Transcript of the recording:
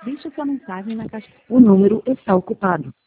Deixe sua mensagem na caixa. O número está ocupado.